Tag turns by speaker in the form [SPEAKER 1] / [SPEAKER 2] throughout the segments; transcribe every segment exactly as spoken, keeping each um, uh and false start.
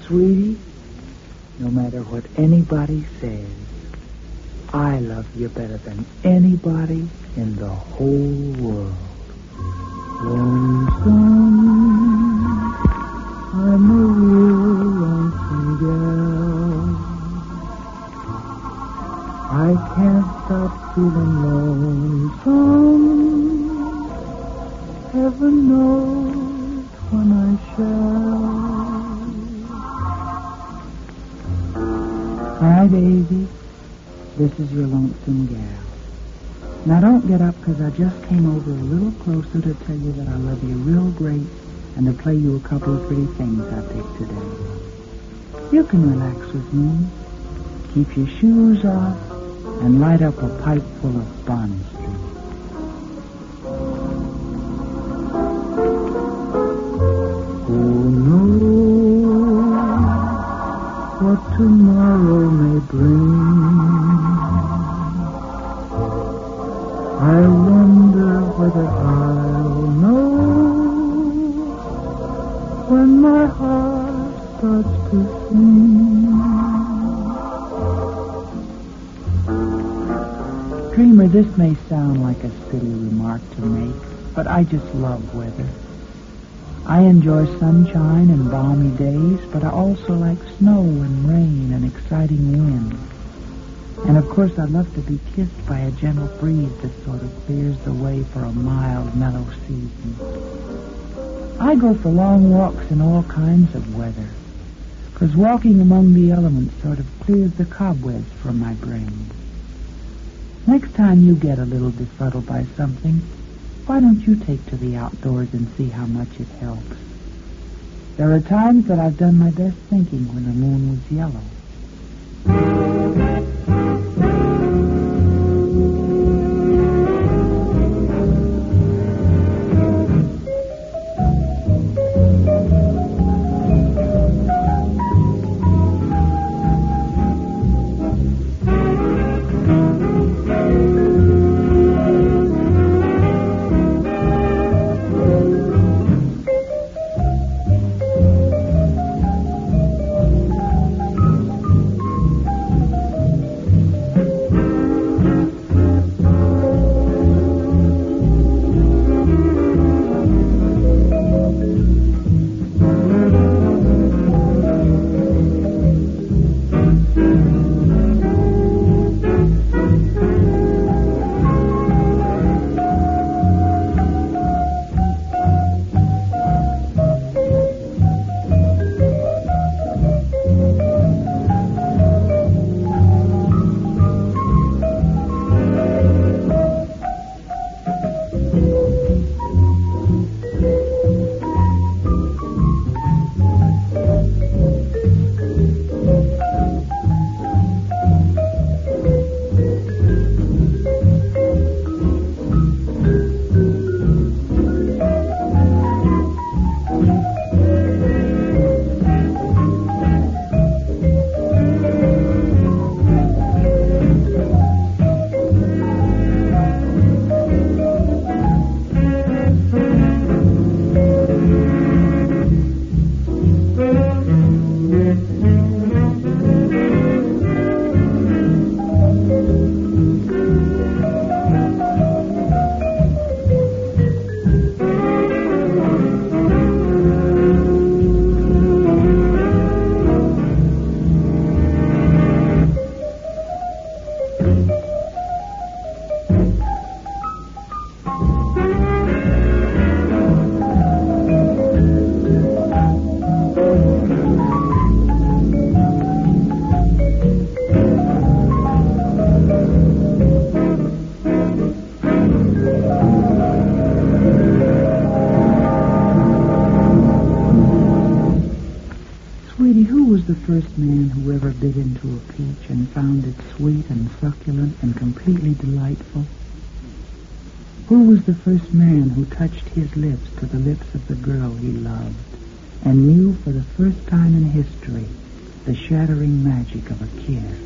[SPEAKER 1] Sweetie, no matter what anybody says, I love you better than anybody in the whole world. Lonesome, I'm a real lonesome girl. I can't stop feeling lonesome. Heaven knows when I shall. Hi, baby. This is your lonesome gal. Now, don't get up, because I just came over a little closer to tell you that I love you real great and to play you a couple of pretty things I picked today. You can relax with me. Keep your shoes off and light up a pipe full of Bond Street. Who knows what tomorrow may bring? I wonder whether I'll know when my heart starts to sing. Dreamer, this may sound like a silly remark to make, but I just love weather. I enjoy sunshine and balmy days, but I also like snow and rain and exciting wind. And of course I love to be kissed by a gentle breeze that sort of clears the way for a mild, mellow season. I go for long walks in all kinds of weather, because walking among the elements sort of clears the cobwebs from my brain. Next time you get a little befuddled by something, why don't you take to the outdoors and see how much it helps? There are times that I've done my best thinking when the moon was yellow. The first man who ever bit into a peach and found it sweet and succulent and completely delightful? Who was the first man who touched his lips to the lips of the girl he loved and knew for the first time in history the shattering magic of a kiss?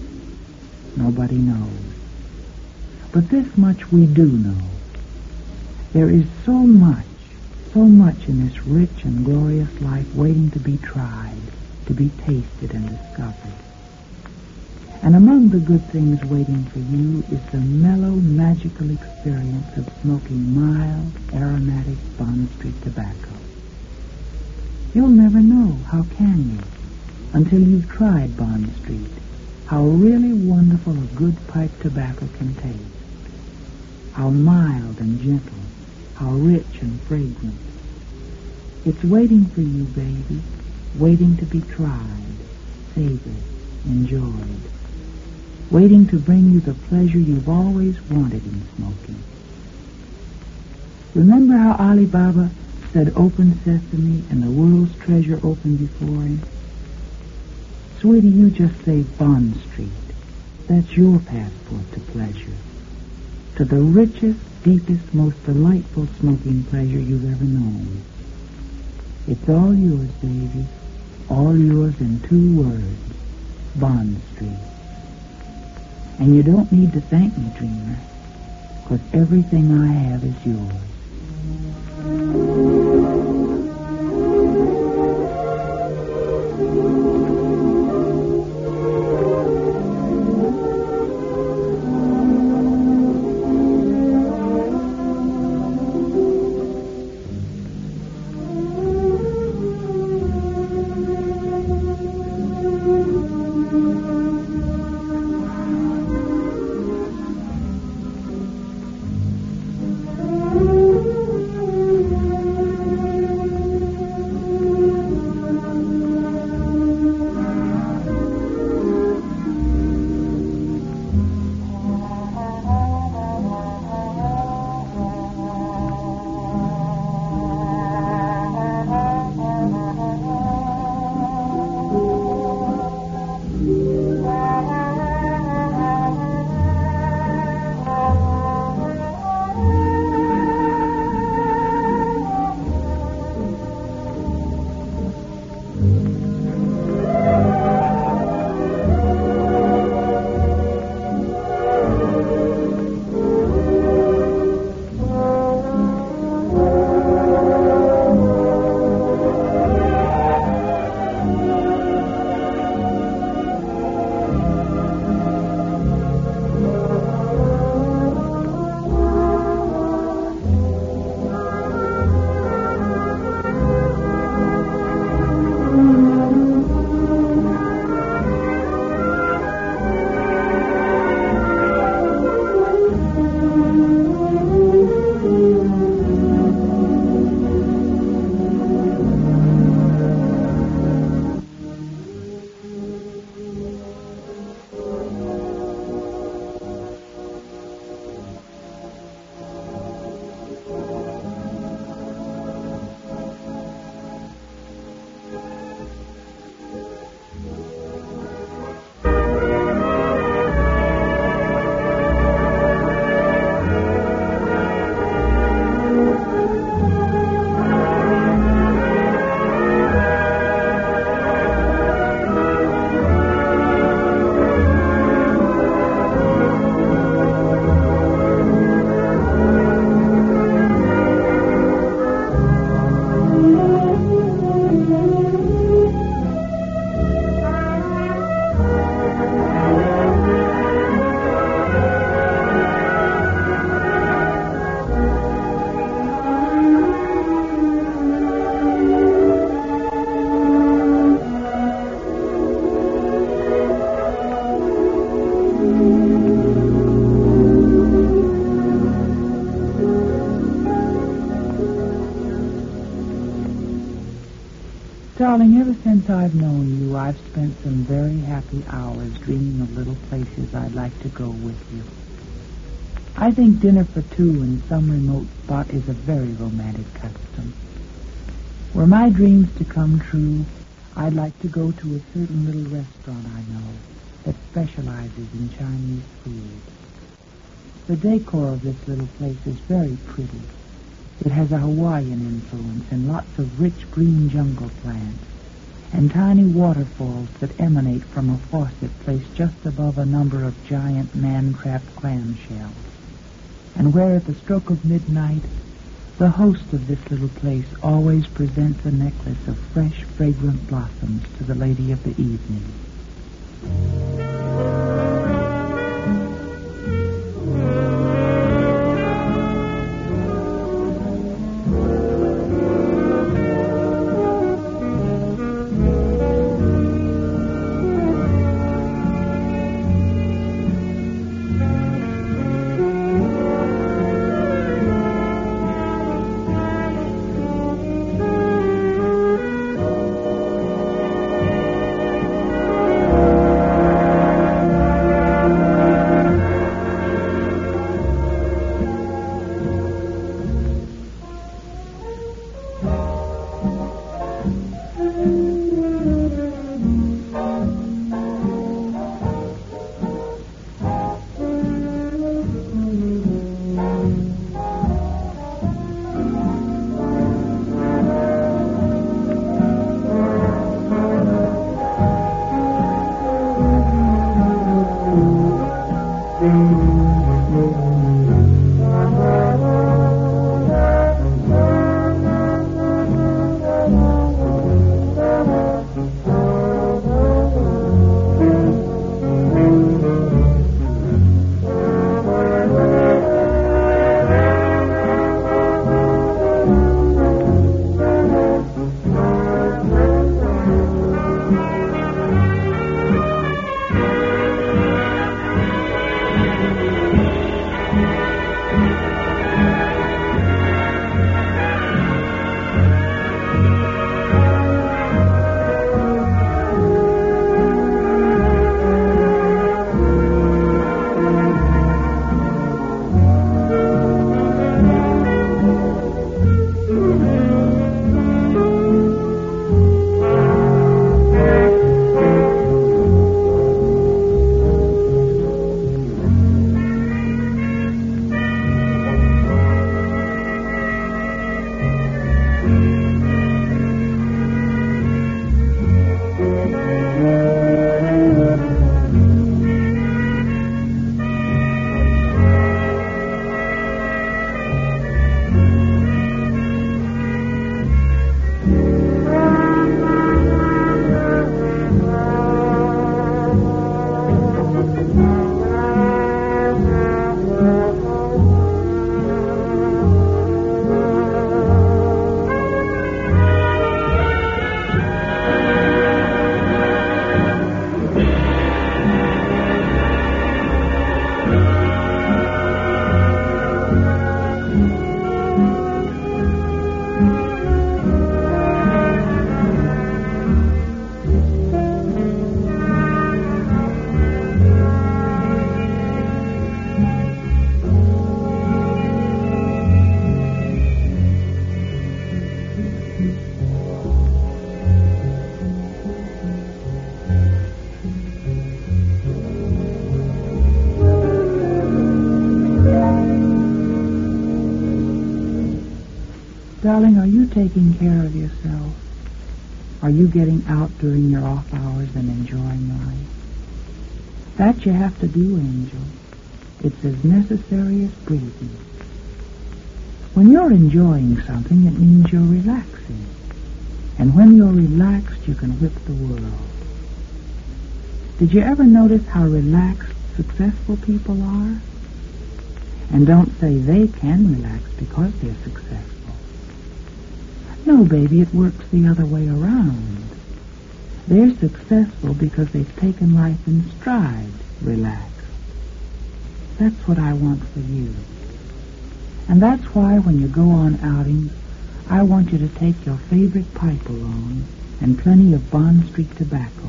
[SPEAKER 1] Nobody knows. But this much we do know. There is so much, so much in this rich and glorious life waiting to be tried, to to be tasted and discovered. And among the good things waiting for you is the mellow, magical experience of smoking mild, aromatic Bond Street tobacco. You'll never know, how can you, until you've tried Bond Street, how really wonderful a good pipe tobacco can taste. How mild and gentle, how rich and fragrant. It's waiting for you, baby, waiting to be tried, savored, enjoyed. Waiting to bring you the pleasure you've always wanted in smoking. Remember how Ali Baba said, "Open sesame," and the world's treasure opened before him? Sweetie, you just say Bond Street. That's your passport to pleasure. To the richest, deepest, most delightful smoking pleasure you've ever known. It's all yours, baby. All yours in two words. Bond Street. And you don't need to thank me, dreamer, 'cause everything I have is yours. Darling, ever since I've known you, I've spent some very happy hours dreaming of little places I'd like to go with you. I think dinner for two in some remote spot is a very romantic custom. Were my dreams to come true, I'd like to go to a certain little restaurant I know that specializes in Chinese food. The decor of this little place is very pretty. It has a Hawaiian influence and lots of rich green jungle plants and tiny waterfalls that emanate from a faucet placed just above a number of giant man-trapped clam shells, and where at the stroke of midnight The host of this little place always presents a necklace of fresh, fragrant blossoms to the lady of the evening. Darling, are you taking care of yourself? Are you getting out during your off hours and enjoying life? That you have to do, Angel. It's as necessary as breathing. When you're enjoying something, it means you're relaxing. And when you're relaxed, you can whip the world. Did you ever notice how relaxed, successful people are? And don't say they can relax because they're successful. No, baby, it works the other way around. They're successful because they've taken life in stride, relaxed. That's what I want for you. And that's why when you go on outings, I want you to take your favorite pipe along and plenty of Bond Street tobacco.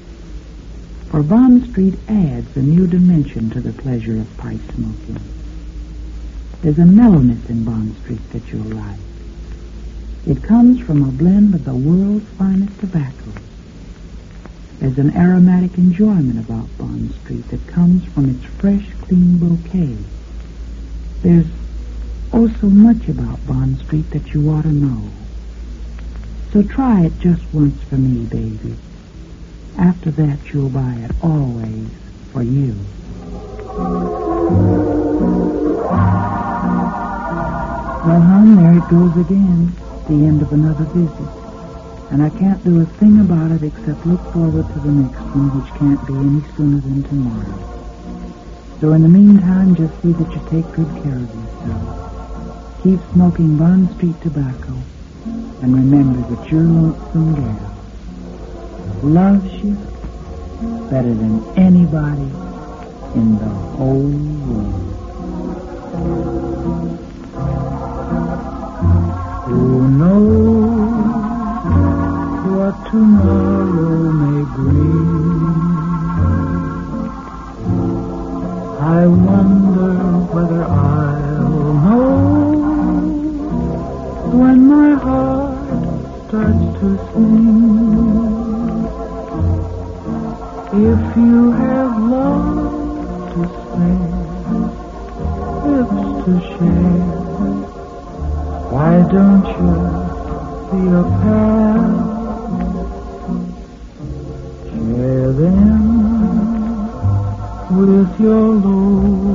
[SPEAKER 1] For Bond Street adds a new dimension to the pleasure of pipe smoking. There's a mellowness in Bond Street that you'll like. It comes from a blend of the world's finest tobaccos. There's an aromatic enjoyment about Bond Street that comes from its fresh, clean bouquet. There's oh so much about Bond Street that you ought to know. So try it just once for me, baby. After that, you'll buy it always for you. Well, hon, there it goes again. The end of another visit. And I can't do a thing about it except look forward to the next one, which can't be any sooner than tomorrow. So in the meantime, just see that you take good care of yourself. Keep smoking Bond Street tobacco. And remember that your lonesome gal loves you better than anybody in the whole world. Who knows what tomorrow may bring? I wonder whether I'll know when my heart starts to sing. If you have love to spare, lips to share, why don't you be a pal? Share them with your load.